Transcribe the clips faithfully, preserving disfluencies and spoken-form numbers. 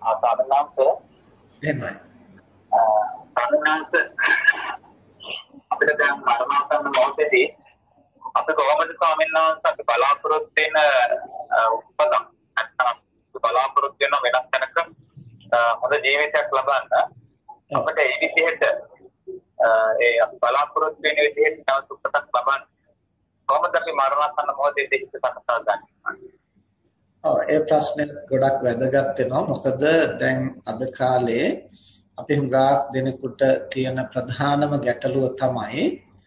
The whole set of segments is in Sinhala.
ආසාවනාංශ එහෙමයි. ආසාවනාංශ අපිට දැන් මරණාසන්න මොහොතේදී අපි කොහොමද ස්වාමීන් වහන්සේ අපි බලාපොරොත්තු වෙන උපත නැත්නම් බලාපොරොත්තු වෙන වෙනස් තැනක හොඳ ජීවිතයක් ලබන්න අපිට ඒ විදිහට ඒ බලාපොරොත්තු වෙන විදිහට තවත් උපතක් ලබන්න කොහොමද අපි මරණාසන්න මොහොතේදී හිත සකසා ගන්නේ? ඔව් ඒ ප්‍රශ්නේ ගොඩක් වැදගත් වෙනවා. මොකද දැන් අද කාලේ අපි හුඟක් දෙනෙකුට තියෙන ප්‍රධානම ගැටලුව තමයි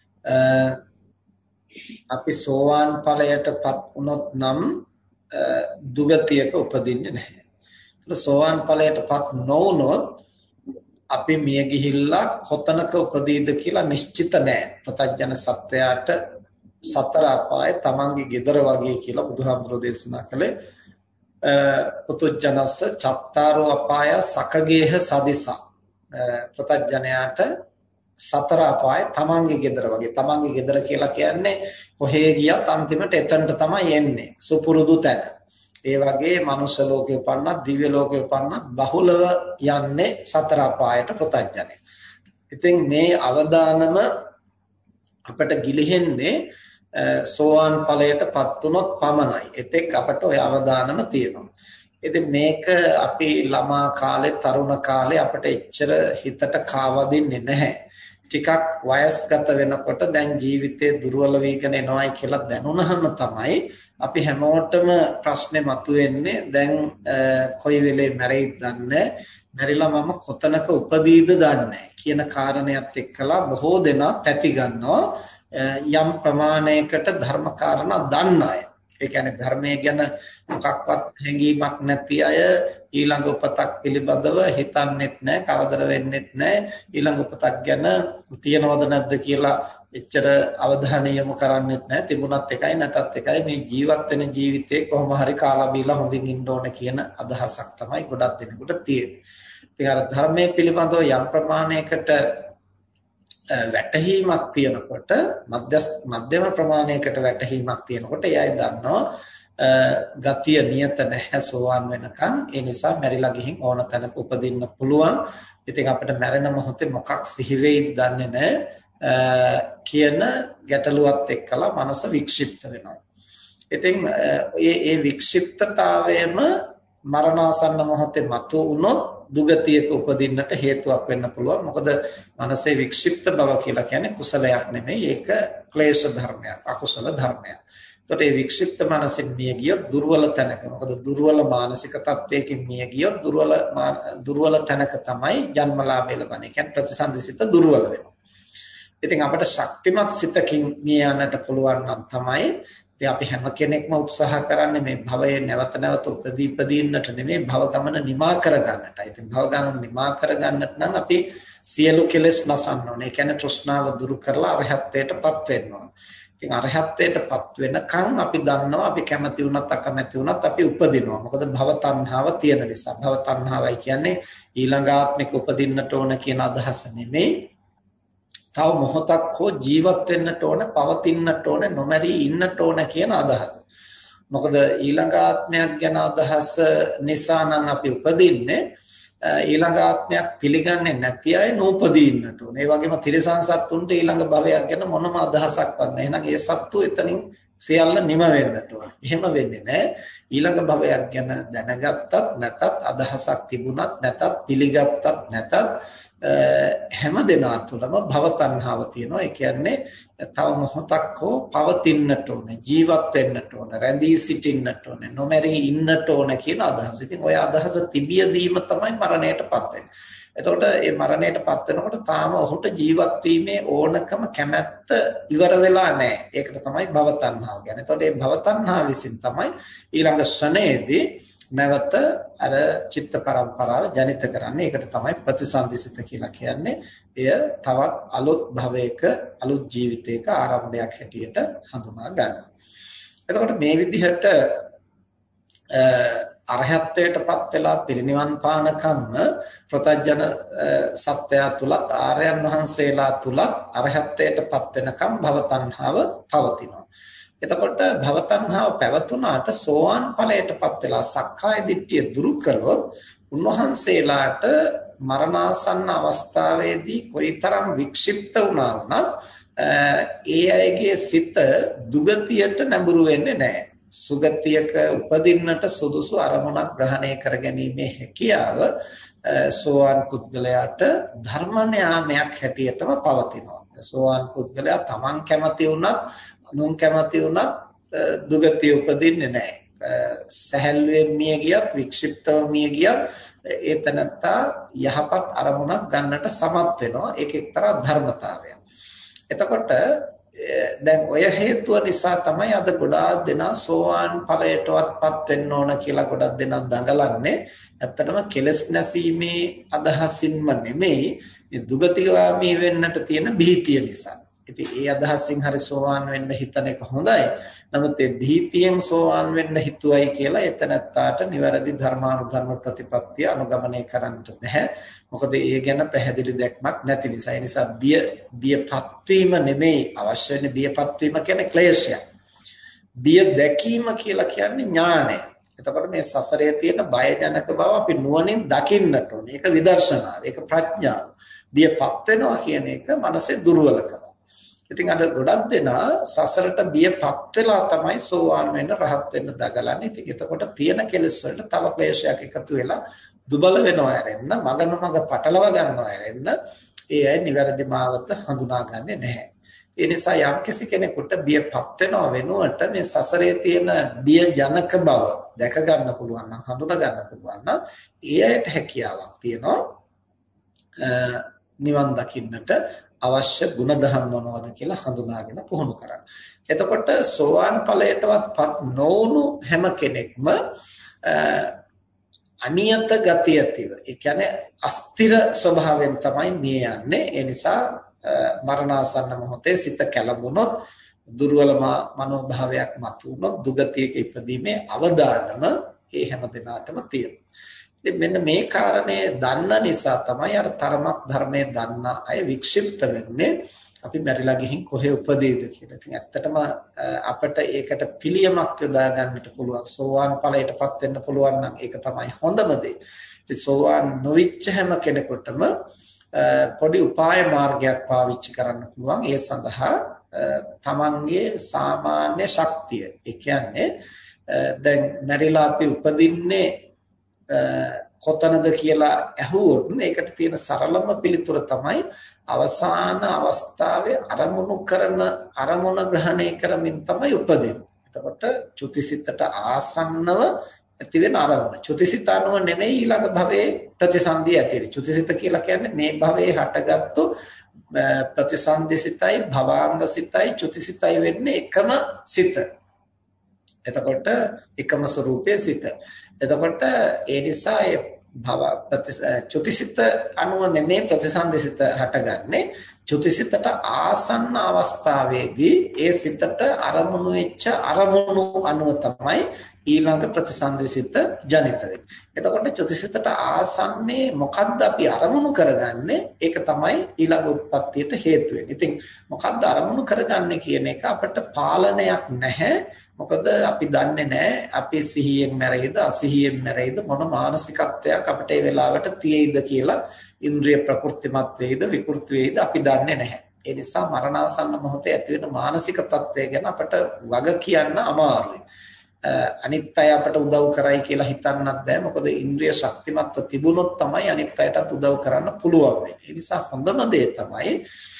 අපි සෝවාන් ඵලයටපත් වුණොත් නම් දුගතියක උපදින්නේ නැහැ. ඒක සෝවාන් ඵලයටපත් නොවුනොත් අපි මිය ගිහිල්ලා කොතනක උපදීද කියලා නිශ්චිත නැහැ. ප්‍රත්‍යඥ සත්‍යයට සතර අපාය තමන්ගේ gedara වගේ කියලා බුදුහාමුදුරෝ දේශනා කළේ. පුතුජනස්ස චත්තාරෝ අපාය සකගේහ සදිසා. ප්‍රත්‍යඥයාට සතර අපාය තමන්ගේ gedara වගේ. තමන්ගේ gedara කියලා කියන්නේ කොහේ ගියත් අන්තිමට එතනට තමයි එන්නේ. සුපුරුදු තැන. ඒ වගේ මනුෂ්‍ය ලෝකේ උපන්නත් දිව්‍ය ලෝකේ උපන්නත් බහුලව යන්නේ සතර අපායට ප්‍රත්‍යඥය. ඉතින් මේ අවදානම අපට ගිලිහෙන්නේ සෝවාන් ඵලයටපත් වුණොත් පමණයි. එතෙක් අපට ওই අවදානම තියෙනවා. ඉතින් මේක අපි ළමා කාලේ තරුණ කාලේ අපට එච්චර හිතට කාවදින්නේ නැහැ. ටිකක් වයස්ගත වෙනකොට දැන් ජීවිතේ දුර්වල වීගෙන එනවායි කියලා දැනුණහම තමයි අපි හැමෝටම ප්‍රශ්නේ මතුවෙන්නේ දැන් කොයි වෙලේ මැරෙයිද දන්නේ මැරිලා මම කොතනක උපදීද දන්නේ කියන කාරණයක් එක්කලා බොහෝ දෙනා තැති ගන්නවා යම් ප්‍රමාණයකට ධර්ම කාරණා දන්න අය. ඒ කියන්නේ ධර්මයේ ගැන මොකක්වත් හැඟීමක් නැති අය ඊළඟ උපතක් පිළිබඳව හිතන්නෙත් නැහැ, කරදර වෙන්නෙත් නැහැ. ඊළඟ උපතක් ගැන තියනවද නැද්ද කියලා එච්චර අවධානය යොමු කරන්නෙත් නැහැ. තිබුණත් එකයි නැතත් එකයි මේ ජීවත් වෙන ජීවිතේ කොහොම හරි කාලා බීලා හොඳින් ඉන්න ඕන කියන අදහසක් තමයි ගොඩක් දෙනෙකුට තියෙන්නේ. ඉතින් අර ධර්මයේ පිළිබඳව යම් ප්‍රමාණයකට වැටහීමක් තියෙනකොට මධ්‍යම ප්‍රමාණයකට වැටහීමක් තියෙනකොට එයයි දන්නවා ගතිය නියත නැහැ සෝවාන් වෙනකන්. ඒ නිසා මැරිලා ගිහින් ඕන තැනක උපදින්න පුළුවන්. ඉතින් අපිට මැරෙන මොහොතේ මොකක් සිහි වෙයිද දන්නේ නැහැ කියන ගැටලුවත් එක්කලා මනස වික්ෂිප්ත වෙනවා. ඉතින් මේ මේ වික්ෂිප්තතාවයම මරණාසන්න මොහොතේ මතු වුණොත් දුගතියක උපදින්නට හේතුවක් වෙන්න පුළුවන්. මොකද මනසේ වික්ෂිප්ත බව කියලා කියන්නේ කුසලයක් නෙමෙයි. ඒක ක්ලේශ ධර්මයක්, අකුසල ධර්මයක්. එතකොට මේ වික්ෂිප්ත මනසින් මිය ගියොත් දුර්වල තැනක. මොකද දුර්වල මානසික තත්වයකින් මිය ගියොත් දුර්වල දුර්වල තැනක තමයි ජන්මලාභය ලබන්නේ. කියන්නේ ප්‍රතිසන්දිසිත දුර්වල වෙනවා. ඉතින් අපිට ශක්තිමත් සිතකින් මිය යන්නට පුළුවන් නම් තමයි ඉතින් අපි හැම කෙනෙක්ම උත්සාහ කරන්නේ මේ භවයේ නැවත නැවත උපදී ඉපදීන්නට නෙමෙයි භව ගමන නිමා කරගන්නටයි. ඉතින් භව ගමන නිමා කරගන්නට නම් අපි සියලු කෙලෙස් නසන්න ඕනේ. ඒ කියන්නේ තෘෂ්ණාව දුරු කරලා අරහත්ත්වයටපත් වෙන්න ඕනේ. ඉතින් අරහත්ත්වයටපත් වෙනකන් අපි දන්නවා අපි කැමති වුණත් අකමැති වුණත් අපි උපදිනවා. මොකද භව තණ්හාව තියෙන නිසා. භව තණ්හාවයි කියන්නේ ඊළඟ ආත්මික උපදින්නට ඕන කියන අදහස නෙමෙයි. තව මොහොතක් හෝ ජීවත් වෙන්නට ඕන, පවතින්නට ඕන, නොමැරී ඉන්නට ඕන කියන අදහස. මොකද ඊළඟ ආත්මයක් ගැන අදහස නිසා නම් අපි උපදින්නේ ඊළඟ ආත්මයක් පිළිගන්නේ නැති අය නූපදීන්නට ඕන. ඒ වගේම තිරිසන් සත්තුන්ට ඊළඟ භවයක් ගැන මොනම අදහසක්වත් නැහැ. එහෙනම් ඒ සත්තු එතනින් සියල්ල නිම වෙන්නට ඕන. එහෙම වෙන්නේ නැහැ. ඊළඟ භවයක් ගැන දැනගත්තත් නැතත් අදහසක් තිබුණත් නැතත් පිළිගත්තත් නැතත් හැම දෙනා තුළම භව තණ්හාව තියෙනවා. ඒ කියන්නේ තව මොහොතක් හෝ පවතින්නට ඕනේ, ජීවත් වෙන්නට ඕනේ, රැඳී සිටින්නට ඕනේ, නොමැරී ඉන්නට ඕනේ කියන අදහස. ඉතින් ওই අදහස තිබියදීම තමයි මරණයටපත් වෙන්නේ. එතකොට මේ මරණයටපත් වෙනකොට තාම ඔහුට ජීවත් වීමේ ඕනකම කැමැත්ත ඉවර වෙලා නැහැ. ඒකට තමයි භව තණ්හාව කියන්නේ. එතකොට මේ භව තණ්හාව විසින් තමයි ඊළඟ ශ්‍රණයේදී නැවත අර චිත්ත පරම්පරාව ජනිත කරන්නේ. ඒකට තමයි ප්‍රතිසන්දිසිත කියලා කියන්නේ. එය තවත් අලුත් භවයක අලුත් ජීවිතයක ආරම්භයක් හැටියට හඳුනා ගන්නවා. එතකොට මේ විදිහට අරහත්ත්වයටපත් වෙලා පිරිනිවන් පානකම්ම ප්‍රත්‍යඥ සත්‍යය තුලත් ආර්යයන් වහන්සේලා තුලත් අරහත්ත්වයටපත් වෙනකම් භව තණ්හාව පවතිනවා. එතකොට භව තණ්හාව පැවතුනාට සෝවාන් ඵලයටපත් වෙලා සක්කාය දිට්ඨිය දුරු කළොත් උන්වහන්සේලාට මරණාසන්න අවස්ථාවේදී කොයිතරම් වික්ෂිප්ත වුණා වුණත් ඒ අයගේ සිත දුගතියට නැඹුරු වෙන්නේ නැහැ. සුගතියක උපදින්නට සුදුසු අරමුණක් ග්‍රහණය කරගැනීමේ හැකියාව සෝවාන් පුද්ගලයාට ධර්මඥානයක් හැටියටම පවතිනවා. සෝවාන් පුද්ගලයා තමන් කැමති වුණත් අනුන් කැමති වුණත් දුගතිය උපදින්නේ නැහැ. සැහැල්ලුවෙන් මිය ගියත් වික්ෂිප්තව මිය ගියත් ඒ තනත්තා යහපත් අරමුණක් ගන්නට සමත් වෙනවා. ඒක එක්තරා ධර්මතාවයක්. එතකොට දැන් ඔය හේතුව නිසා තමයි අද ගොඩාක් දෙනා සෝවාන් ඵලයටවත්පත් වෙන්න ඕන කියලා ගොඩක් දෙනා දඟලන්නේ. ඇත්තටම කෙලස් නැසීමේ අදහසින්ම නෙමෙයි මේ දුගතිගාමී වෙන්නට තියෙන භීතිය නිසා. ඉතින් ඒ අදහසින් හරි සෝවාන් වෙන්න හිතන එක හොඳයි. නමුත් ඒ භීතියෙන් සෝවාන් වෙන්න හිතුවයි කියලා එතනත්තාට නිවැරදි ධර්මානුධර්ම ප්‍රතිපත්තිය අනුගමනය කරන්නට බෑ. මොකද ඒ ගැන පැහැදිලි දැක්මක් නැති නිසා. ඒ නිසා බිය බියපත් වීම නෙමෙයි අවශ්‍ය වෙන්නේ. බියපත් වීම කියන්නේ ක්ලේශයක්. බිය දැකීම කියලා කියන්නේ ඥානය. එතකොට මේ සසරේ තියෙන බයජනක බව අපි නුවණින් දකින්නට ඕනේ. ඒක විදර්ශනාව. ඒක ප්‍රඥාව. බියපත් වෙනවා කියන එක මනසේ දුර්වලකම. ඉතින් අද ගොඩක් දෙනා සසරට බියපත් වෙලා තමයි සෝවාන් වෙන්න රහත් වෙන්න දඟලන්නේ. ඉතින් එතකොට තියෙන කෙලෙස් වලට තව ක්ලේශයක් එකතු වෙලා දුබල වෙනවා ඇරෙන්න, මගනමග පටලව ගන්නවා ඇරෙන්න ඒ අය නිවැරදි මාවත හඳුනාගන්නේ නැහැ. ඒ නිසා යම්කිසි කෙනෙකුට බියපත් වෙනව වෙනුවට මේ සසරේ තියෙන බිය ජනක බව දැක ගන්න පුළුවන් නම්, හඳුනා ගන්න පුළුවන් නම් ඒ අයට හැකියාවක් තියෙනවා නිවන් දකින්නට අවශ්‍ය ගුණධම් මොනවද කියලා හඳුනාගෙන පුහුණු කරන්න. එතකොට සෝවාන් ඵලයටවත්පත් නොවුණු හැම කෙනෙක්ම අනියත ගතිය ඇතිව, ඒ කියන්නේ අස්තිර ස්වභාවයෙන් තමයි මිය යන්නේ. ඒ නිසා මරණාසන්න මොහොතේ සිත කැළඹුණොත්, දුර්වල මනෝභාවයක් මතුවුණොත් දුගතියක ඉපදීමේ අවදානම ඒ හැම දිනාටම තියෙනවා. ඉතින් මෙන්න මේ කාරණේ දන්න නිසා තමයි අර තරමක් ධර්මයේ දන්න අය වික්ෂිප්ත වෙන්නේ. අපි මැරිලා ගිහින් කොහේ උපදීද කියලා. ඉතින් ඇත්තටම අපිට ඒකට පිළියමක් යොදා ගන්නට පුළුවන්. සෝවාන් ඵලයටපත් වෙන්න පුළුවන් නම් ඒක තමයි හොඳම දේ. ඉතින් සෝවාන් නොවිච්ච හැම කෙනෙකුටම පොඩි උපාය මාර්ගයක් පාවිච්චි කරන්න පුළුවන්. ඒ සඳහා තමන්ගේ සාමාන්‍ය ශක්තිය. ඒ කියන්නේ දැන් මැරිලා අපි උපදින්නේ කොතනද කියලා ඇහුවොත් ඒකට තියෙන සරලම පිළිතුර තමයි අවසාන අවස්ථාවේ අරමුණු කරන අරමුණ ග්‍රහණය කරමින් තමයි උපදින්නේ. එතකොට චුතිසිතට ආසන්නව ඇති වෙන අරමුණ. චුතිසිත අනුව නෙමෙයි ඊළඟ භවයේ ප්‍රතිසන්දිය ඇති වෙන්නේ. චුතිසිත කියලා කියන්නේ මේ භවයේ හටගත්තු ප්‍රතිසන්දිසිතයි භවාංගසිතයි චුතිසිතයි වෙන්නේ එකම සිත. එතකොට එකම ස්වરૂපයේ සිත. එතකොට ඒ නිසා ඒ භව චුතිසිත අනුව නෙමෙයි ප්‍රතිසන්දිසිත හටගන්නේ. චුතිසිතට ආසන්න අවස්ථාවේදී ඒ සිතට අරමුණු වෙච්ච අරමුණු අනුව තමයි ඊළඟ ප්‍රතිසන්දිසිත ජනිත වෙන්නේ. එතකොට චුතිසිතට ආසන්නේ මොකද්ද අපි අරමුණු කරගන්නේ? ඒක තමයි ඊළඟ උත්පත්තියට හේතු වෙන්නේ. ඉතින් මොකද්ද අරමුණු කරගන්නේ කියන එක අපිට පාලනයක් නැහැ. මොකද අපි දන්නේ නැහැ අපි සිහියෙන් මැරෙයිද අසිහියෙන් මැරෙයිද මොන මානසිකත්වයක් අපිට ඒ වෙලාවට තියෙයිද කියලා. ඉන්ද්‍රිය ප්‍රකෘතිමත් වේද විකෘති වේද අපි දන්නේ නැහැ. ඒ නිසා මරණාසන්න මොහොතේ ඇති වෙන මානසික තත්ත්වය ගැන අපට වග කියන්න අමාරුයි. අනිත් අය අපට උදව් කරයි කියලා හිතන්නත් බෑ. මොකද ඉන්ද්‍රිය ශක්තිමත්ව තිබුණොත් තමයි අනිත් අයටත් උදව් කරන්න පුළුවන් වෙන්නේ. ඒ නිසා හොඳම දේ තමයි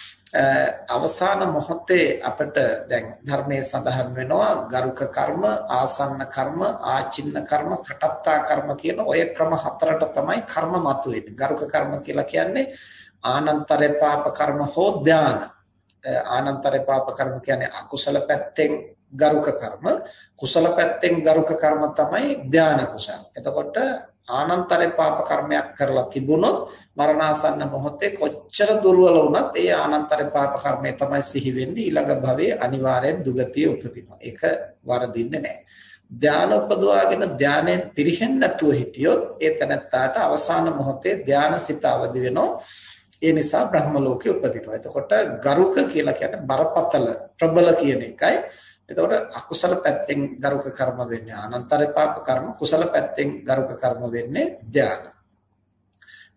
අවසාන මොහොතේ අපිට දැන් ධර්මයේ සඳහන් වෙනවා ගරුක කර්ම, ආසන්න කර්ම, ආචින්න කර්ම, කටත්තා කර්ම කියන ඔය ක්‍රම හතරට තමයි කර්ම මතුවෙන්නේ. ගරුක කර්ම කියලා කියන්නේ ආනන්තරේ පාප කර්ම හෝ ධාන. ආනන්තරේ පාප කර්ම කියන්නේ අකුසල පැත්තෙන් ගරුක කර්ම, කුසල පැත්තෙන් ගරුක කර්ම තමයි ධාන කුසල. එතකොට ආනන්තරේ පාප කර්මයක් කරලා තිබුණොත් මරණාසන්න මොහොතේ කොච්චර දුර්වල වුණත් ඒ ආනන්තරේ පාප කර්මය තමයි සිහි වෙන්නේ. ඊළඟ භවයේ අනිවාර්යෙන් දුගතිය උපදිනවා. ඒක වරදින්නේ නැහැ. ධාන උපදවාගෙන ධානයෙන් පිරිහෙන්නේ නැතුව හිටියොත් ඒ තැනත්තාට අවසාන මොහොතේ ධානසිත අවදි වෙනවා. ඒ නිසා බ්‍රහ්ම ලෝකෙ උපදිනවා. එතකොට ගරුක කියලා කියන්නේ බරපතල ප්‍රබල කියන එකයි. එතකොට අකුසල පැත්තෙන් ගරුක කර්ම වෙන්නේ ආනන්තර පාප කර්ම, කුසල පැත්තෙන් ගරුක කර්ම වෙන්නේ ධාන.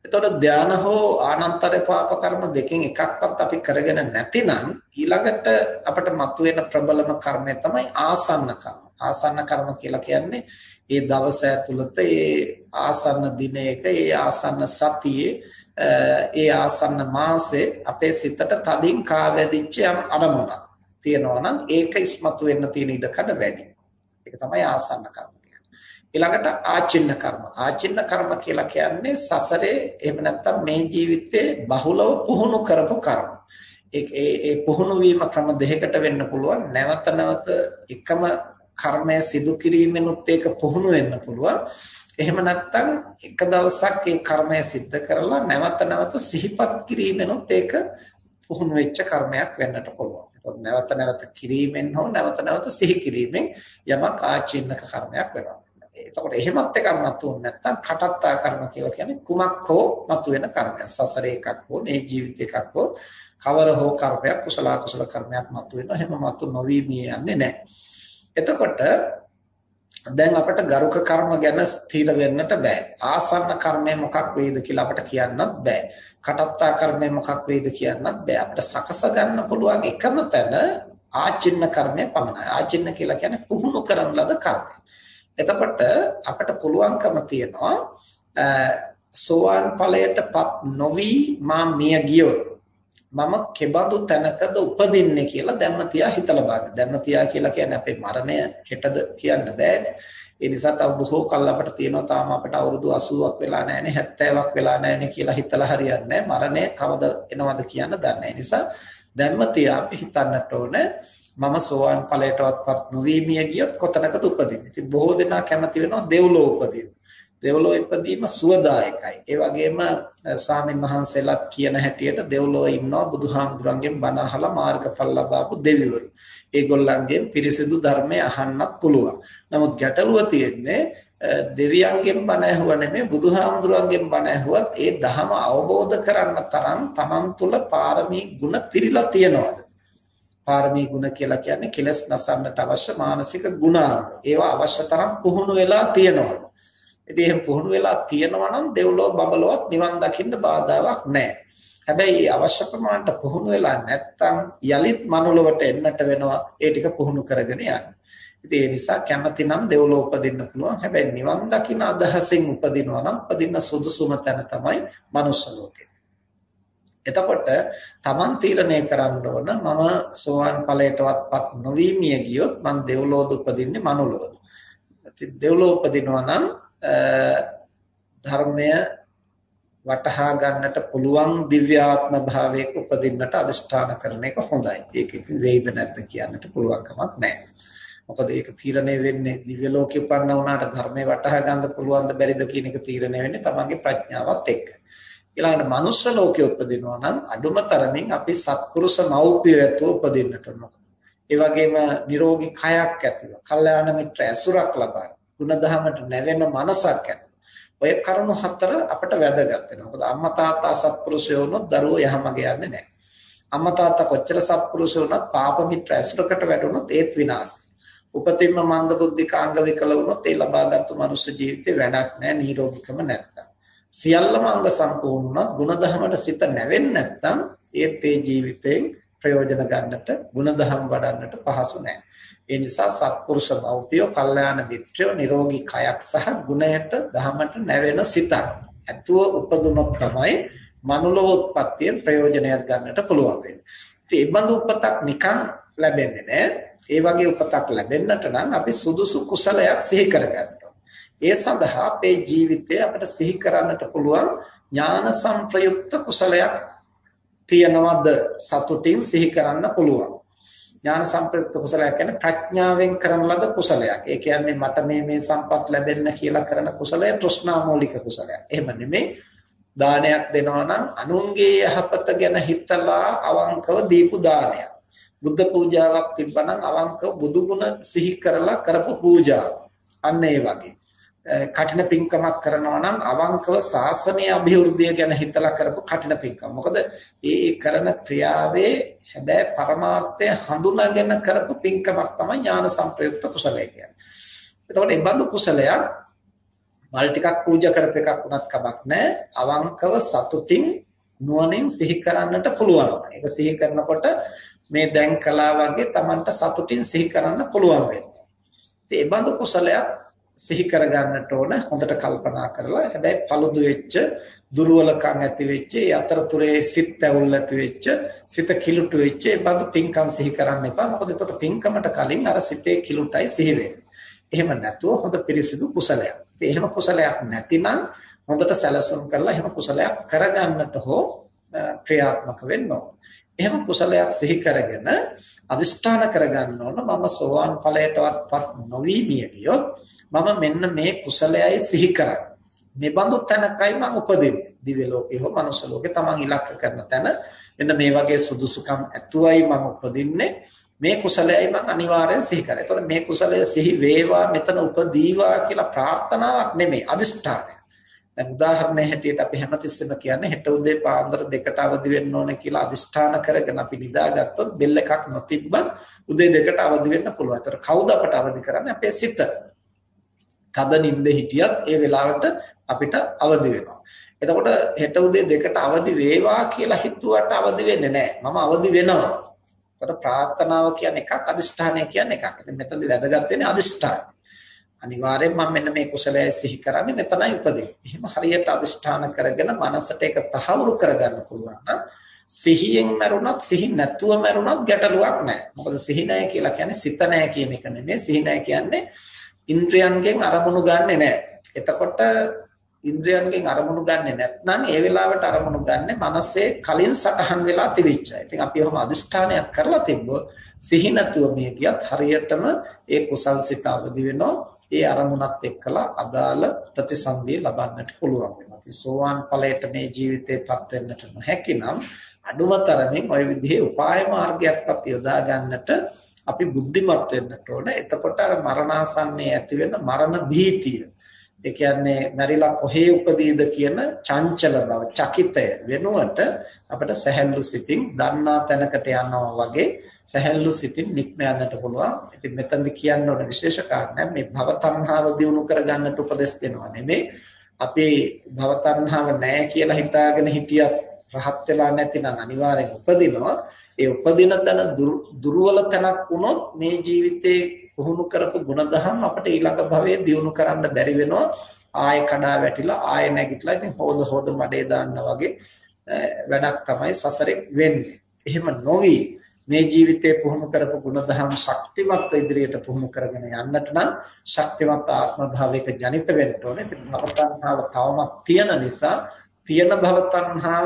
එතකොට ධාන හෝ ආනන්තර පාප කර්ම දෙකෙන් එකක්වත් අපි කරගෙන නැතිනම් ඊළඟට අපිට මතුවෙන ප්‍රබලම කර්මය තමයි ආසන්න කර්ම. ආසන්න කර්ම කියලා කියන්නේ ඒ දවස ඇතුළත ඒ ආසන්න දිනයක ඒ ආසන්න සතියේ ඒ ආසන්න මාසේ අපේ සිතට තදින් කාවැදිච්ච යම් අරමුණක් තියෙනවා නම් ඒක ඉස්මතු වෙන්න තියෙන ඉඩකඩ වැඩි. ඒක තමයි ආසන්න කර්ම. ඊළඟට ආචින්න කර්ම. ආචින්න කර්ම කියලා කියන්නේ සසරේ එහෙම නැත්නම් මේ ජීවිතේ බහුලව පුහුණු කරපු කර්ම. ඒ ඒ පුහුණු වීම ක්‍රම දෙකකට වෙන්න පුළුවන්. නැවත නැවත එකම කර්මය සිදු කිරීමෙනුත් ඒක පුහුණු වෙන්න පුළුවන්. එහෙම නැත්නම් එක දවසක් ඒ කර්මය සිද්ධ කරලා නැවත නැවත සිහිපත් කිරීමෙනුත් ඒක පුහුණු වෙච්ච කර්මයක් වෙන්නට පුළුවන්. ඒතකොට නැවත නැවත කිරීමෙන් හෝ නැවත නැවත සිහි කිරීමෙන් යමක් ආචින්නක කර්මයක් වෙනවා. එතකොට එහෙමත් එකක් මතුවෙන්නේ නැත්නම් කටත්තා කර්ම කියලා කියන්නේ කුමක් හෝ මතුවෙන කර්මයක්. සසරේ එකක් හෝ මේ ජීවිතේ එකක් හෝ කවර හෝ කර්මයක් කුසල කුසල කර්මයක් මතුවෙනවා. එහෙම මතු නොවි මිය යන්නේ නැහැ. එතකොට දැන් අපිට ගරුක කර්ම ගැන ස්ථිර වෙන්නට බෑ. ආසන්න කර්මය මොකක් වේද කියලා අපිට කියන්නත් බෑ. කටත්තා කර්මය මොකක් වේද කියන්නත් බෑ. අපිට සකස ගන්න පුළුවන් එකම තැන ආචින්න කර්මය පමණයි. ආචින්න කියලා කියන්නේ පුහුණු කරන ලද කර්මය. එතකොට අපිට පුළුවන්කම තියනවා සෝවාන් ඵලයටපත් නොවි මා මිය ගියොත් මම කෙබඳු තැනකද උපදින්නේ කියලා දැම්ම තියා හිතලා බලන්න. දැම්ම තියා කියලා කියන්නේ අපේ මරණය හෙටද කියන්න බෑනේ. ඒ නිසා තව බොහෝ කල් අපිට තියෙනවා තාම අපිට අවුරුදු අසූවක් වෙලා නැහැනේ හැත්තෑවක් වෙලා නැහැනේ කියලා හිතලා හරියන්නේ නැහැ. මරණය කවද එනවද කියන්න දන්නේ නැහැ. ඒ නිසා දැම්ම තියා අපි හිතන්නට ඕනේ මම සෝවාන් ඵලයටවත් නොවි මිය ගියොත් කොතනකද උපදින්නේ. ඉතින් බොහෝ දෙනා කැමති වෙනවා දෙව්ලොව උපදින්න. දෙව්ලොව ඉපදීම සුවදායකයි. ඒ වගේම ස්වාමීන් වහන්සේලාත් කියන හැටියට දෙව්ලොව ඉන්නවා බුදුහාමුදුරන්ගෙන් බණ අහලා මාර්ගඵල ලබාපු දෙවිවරු. ඒගොල්ලන්ගෙන් පිරිසිදු ධර්මය අහන්නත් පුළුවන්. නමුත් ගැටලුව තියෙන්නේ දෙවියන්ගෙන් බණ ඇහුවා නෙමෙයි බුදුහාමුදුරන්ගෙන් බණ ඇහුවත් ඒ ධහම අවබෝධ කරන්න තරම් Taman තුල පාරමී ගුණ පිරීලා තියනවාද? පාරමී ගුණ කියලා කියන්නේ කෙලස් නසන්නට අවශ්‍ය මානසික ගුණාංග. ඒවා අවශ්‍ය තරම් පුහුණු වෙලා තියෙනවා. ඉතින් එහෙම පුහුණු වෙලා තියෙනවා නම් දෙව්ලොව බබලවත් නිවන් දකින්න බාධාවක් නැහැ. හැබැයි අවශ්‍ය ප්‍රමාණයට පුහුණු වෙලා නැත්තම් යලිත් මනුලොවට එන්නට වෙනවා ඒ ටික පුහුණු කරගෙන යන්න. ඉතින් ඒ නිසා කැමති නම් දෙව්ලොව උපදින්න පුළුවන්. හැබැයි නිවන් දකින්න අදහසින් උපදිනවා නම් උපදින්න සුදුසුම තැන තමයි මනුෂ්‍ය ලෝකය. එතකොට Taman තීරණය කරන්න ඕන මම සෝවාන් ඵලයටවත්පත් නොවි මිය ගියොත් මං දෙව්ලොවද උපදින්නේ මනුලොවද? ඉතින් දෙව්ලොව උපදිනවා නම් ධර්මය වටහා ගන්නට පුළුවන් දිව්‍යාත්ම භාවයක උපදින්නට අදිෂ්ඨාන කරන එක හොඳයි. ඒක ඉතින් වේද නැද්ද කියන්නට පුළුවන් කමක් නැහැ. මොකද ඒක තීරණය වෙන්නේ දිව්‍ය ලෝකෙ උපන්න වුණාට ධර්මය වටහා ගන්න පුළුවන්ද බැරිද කියන එක තීරණය වෙන්නේ තමන්ගේ ප්‍රඥාවත් එක්ක. ඊළඟට මනුෂ්‍ය ලෝකෙ උපදිනවා නම් අඩුම තරමින් අපි සත්පුරුෂ මෞපිය ඇතුව උපදින්නට ඕන. ඒ වගේම නිරෝගී කයක් ඇතිව, කල්යාණ මිත්‍ර ඇසුරක් ලබන්න, ගුණධමයට නැවෙන මනසක් ඇති. ඔය කරුණු හතර අපිට වැදගත් වෙනවා. මොකද අම්මා තාත්තා සත්පුරුෂයෝ වුණොත් දරුවෝ යහමග යන්නේ නැහැ. අම්මා තාත්තා කොච්චර සත්පුරුෂයෝ වුණත් පාප මිත්‍ර ඇසුරකට වැටුණොත් ඒත් විනාශයි. උපතින්ම මන්ද බුද්ධික අංග විකල වුණොත් ඒ ලබාගත්තු මනුෂ්‍ය ජීවිතේ වැඩක් නැහැ නිරෝගීකම නැත්තම්. සියල්ලම අංග සම්පූර්ණ වුණත් ගුණධමයට සිත නැවෙන්නේ නැත්තම් ඒත් ඒ ජීවිතෙන් ප්‍රයෝජන ගන්නට ගුණධම් වඩන්නට පහසු නැහැ. ඒ නිසා සත්පුරුෂ මෞපියෝ කල්යාණ මිත්‍රයෝ නිරෝගී කයක් සහ ගුණයට ධමයට නැවෙන සිතක් ඇතුව උපදුනොත් තමයි මනුලොව උත්පත්තියෙන් ප්‍රයෝජනයක් ගන්නට පුළුවන් වෙන්නේ. ඉතින් මේ බඳු උපතක් නිකන් ලැබෙන්නේ නැහැ. ඒ වගේ උපතක් ලැබෙන්නට නම් අපි සුදුසු කුසලයක් සිහි කරගන්න ඕනේ. ඒ සඳහා අපේ ජීවිතය අපිට සිහි කරන්නට පුළුවන් ඥාන සංප්‍රයුක්ත කුසලයක් තියනවද සතුටින් සිහි කරන්න පුළුවන්. ඥාන සංප්‍රයුක්ත කුසලයක් කියන්නේ ප්‍රඥාවෙන් කරන ලද කුසලයක්. ඒ කියන්නේ මට මේ මේ සම්පත් ලැබෙන්න කියලා කරන කුසලය තෘෂ්ණා මූලික කුසලයක්. එහෙම නෙමෙයි. දානයක් දෙනවා නම් අනුන්ගේ යහපත ගැන හිතලා අවංකව දීපු දානයක්. බුද්ධ පූජාවක් තිබ්බනම් අවංකව බුදු ගුණ සිහි කරලා කරපු පූජාව. අන්න ඒ වගේ. කඨින පින්කමක් කරනවා නම් අවංකව ශාසනීය අභිවෘද්ධිය ගැන හිතලා කරපු කඨින පින්කම. මොකද ඒ කරන ක්‍රියාවේ හැබැයි පරමාර්ථය හඳුනාගෙන කරපු පින්කමක් තමයි ඥාන සංප්‍රයුක්ත කුසලය කියන්නේ. එතකොට මේ බඳු කුසලයක් මල් ටිකක් පූජා කරපු එකක් වුණත් කමක් නැහැ. අවංකව සතුටින් නුවණින් සිහි කරන්නට පුළුවන්. ඒක සිහි කරනකොට මේ දැන් කළා වගේ Tamanට සතුටින් සිහි කරන්න පුළුවන් වෙනවා. ඉතින් ඒ බඳු කුසලයක් සිහි කරගන්නට ඕන හොඳට කල්පනා කරලා. හැබැයි paludu වෙච්ච දුර්වලකම් ඇති වෙච්ච ඒ අතරතුරේ සිත් ඇවුල් ඇති වෙච්ච සිත කිලුටු වෙච්ච ඒ බඳු පින්කම් සිහි කරන්න එපා. මොකද එතකොට පින්කමට කලින් අර සිතේ කිලුටයි සිහි වෙන්නේ. එහෙම නැතුව හොඳ පිරිසිදු කුසලයක්. ඉතින් එහෙම කුසලයක් නැතිනම් හොඳට සැලසුම් කරලා එහෙම කුසලයක් කරගන්නට හෝ ක්‍රියාත්මක වෙන්න ඕන. එහෙම කුසලයක් සිහි කරගෙන අදිෂ්ඨාන කරගන්න ඕන මම සෝවාන් ඵලයටවත් නොවි මිය ගියොත් මම මෙන්න මේ කුසලයයි සිහි කරන්නේ. මේ බඳු තැනකයි මම උපදින්නේ. දිව්‍ය ලෝකේ හෝ මනුෂ්‍ය ලෝකේ තමන් ඉලක්ක කරන තැන මෙන්න මේ වගේ සුදුසුකම් ඇතුවයි මම උපදින්නේ. මේ කුසලයයි මම අනිවාර්යෙන් සිහි කරා. ඒතකොට මේ කුසලය සිහි වේවා මෙතන උපදීවා කියලා ප්‍රාර්ථනාවක් නෙමෙයි අදිෂ්ඨානය. දැන් උදාහරණයක් හැටියට අපි හැමතිස්සෙම කියන්නේ හෙට උදේ පාන්දර දෙකට අවදි වෙන්න ඕනේ කියලා අදිෂ්ඨාන කරගෙන අපි නිදාගත්තොත් බෙල් එකක් නොතිබ්බත් උදේ දෙකට අවදි වෙන්න පුළුවන්. ඒතර කවුද අපට අවදි කරන්නේ? අපේ සිත. කද නිින්දේ හිටියත් ඒ වෙලාවට අපිට අවදි වෙනවා. එතකොට හෙට උදේ දෙකට අවදි වේවා කියලා හිතුවට අවදි වෙන්නේ නැහැ. මම අවදි වෙනවා. ඒතර ප්‍රාර්ථනාව කියන්නේ එකක් අදිෂ්ඨානය කියන්නේ එකක්. ඉතින් මෙතනදී වැදගත් වෙන්නේ අදිෂ්ඨානය. අනිවාර්යෙන් මම මෙන්න මේ කුසලයේ සිහි කරන්නේ මෙතනයි උපදින්නේ. එහෙම හරියට අදිෂ්ඨාන කරගෙන මනසට ඒක තහවුරු කරගන්න පුළුවන් නම් සිහියෙන් මරුණත් සිහි නැතුව මරුණත් ගැටලුවක් නැහැ. මොකද සිහි නැහැ කියලා කියන්නේ සිත නැහැ කියන එක නෙමෙයි. සිහි නැහැ කියන්නේ ඉන්ද්‍රයන්ගෙන් අරමුණු ගන්නෙ නැහැ. එතකොට ඉන්ද්‍රයන්ගෙන් අරමුණු ගන්නෙ නැත්නම් ඒ වෙලාවට අරමුණු ගන්නෙ මනසේ කලින් සටහන් වෙලා තිබිච්චයි. ඉතින් අපි ඔහොම අදිෂ්ඨානයක් කරලා තිබ්බොත් සිහි නැතුව මේ ගියත් හරියටම ඒ කුසල් සිත අවදි වෙනවා. ඒ අරමුණත් එක්කලා අදාළ ප්‍රතිසන්දිය ලබන්නට පුළුවන් වෙනවා. ඉතින් සෝවාන් ඵලයට මේ ජීවිතේපත් වෙන්නට නොහැකි නම් අඩුම තරමින් ওই විදිහේ උපාය මාර්ගයක්වත් යොදා ගන්නට අපි බුද්ධිමත් වෙන්නට ඕන. එතකොට අර මරණාසන්නයේ ඇති වෙන මරණ භීතිය, ඒ කියන්නේ මරිලා කොහේ උපදීද කියන චංචල බව, චකිතය වෙනුවට අපිට සැහැල්ලු සිතින් දන්නා තැනකට යනවා වගේ සැහැල්ලු සිතින් නික්ම යන්නට පුළුවන්. ඉතින් මෙතනදී කියන්න ඕන විශේෂ කාරණයක් මේ භව තණ්හාව දියුණු කරගන්නට උපදෙස් දෙනවා නෙමෙයි. අපි භව තණ්හාව නැහැ කියලා හිතාගෙන හිටියත් රහත් වෙලා නැතිනම් අනිවාර්යෙන් උපදිනවා. ඒ උපදින තැන දුර්වල තැනක් වුණොත් මේ ජීවිතේ පුහුණු කරපු ගුණධම් අපිට ඊළඟ භවයේ දියුණු කරන්න බැරි වෙනවා. ආයෙ කඩා වැටිලා ආයෙ නැගිටලා ඉතින් හොද හොද මඩේ දාන්න වගේ වැඩක් තමයි සසරේ වෙන්නේ. එහෙම නොවි මේ ජීවිතේ පුහුණු කරපු ගුණධම් ශක්තිමත් ඉදිරියට පුහුණු කරගෙන යන්නට නම් ශක්තිමත් ආත්ම භාවයක ජනිත වෙන්න ඕනේ. ඉතින් භව තණ්හාව තවමත් තියෙන නිසා තියෙන භව තණ්හාව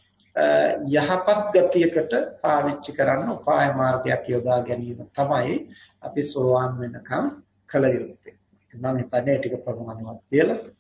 යහපත් ගතියකට පාවිච්චි කරන්න උපාය මාර්ගයක් යොදා ගැනීම තමයි අපි සෝවාන් වෙනකම් කළ යුත්තේ. මම හිතන්නේ ටික ප්‍රමාණවත් කියලා